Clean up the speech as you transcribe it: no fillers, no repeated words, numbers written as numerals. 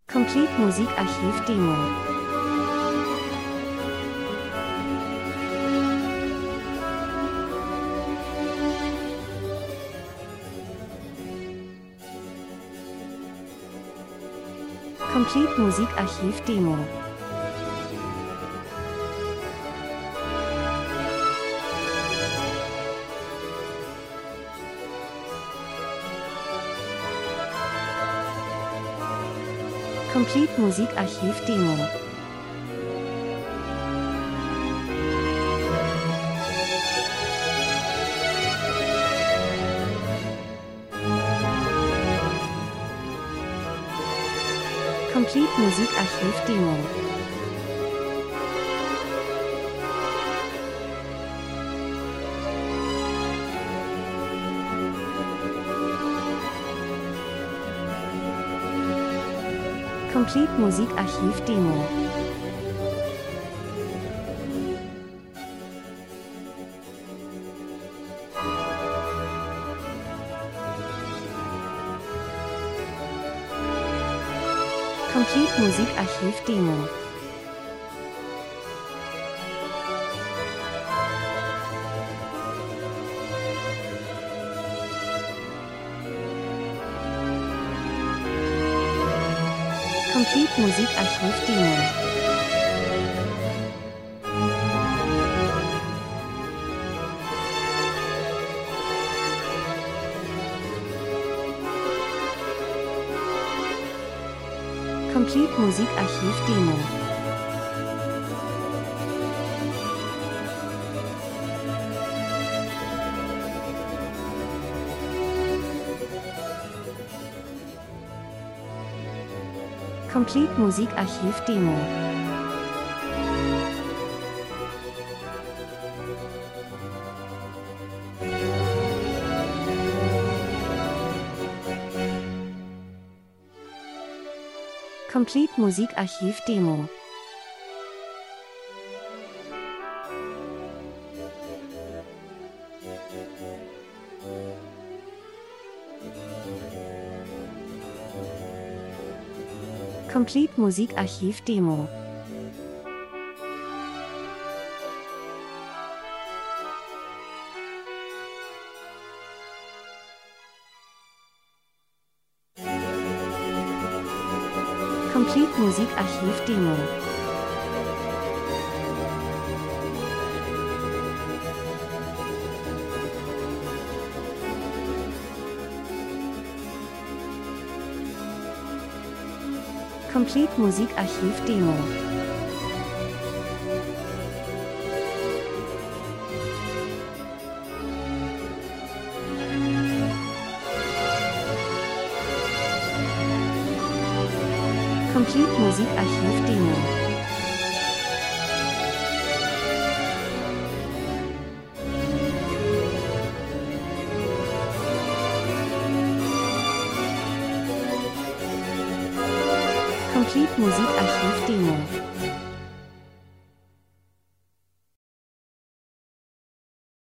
Complete Musikarchiv Demo. Complete Musikarchiv Demo. Complete Musikarchiv Demo. Complete Musikarchiv Demo. Complete Musikarchiv Demo. Complete Musikarchiv Demo. Complete Musikarchiv Demo. Complete Musikarchiv Demo. Complete Musikarchiv Demo. Complete Musikarchiv Demo. Complete Musikarchiv Demo. Complete Musikarchiv Demo. Complete Musikarchiv Demo. Complete Musikarchiv Demo. Complete Musikarchiv Demo.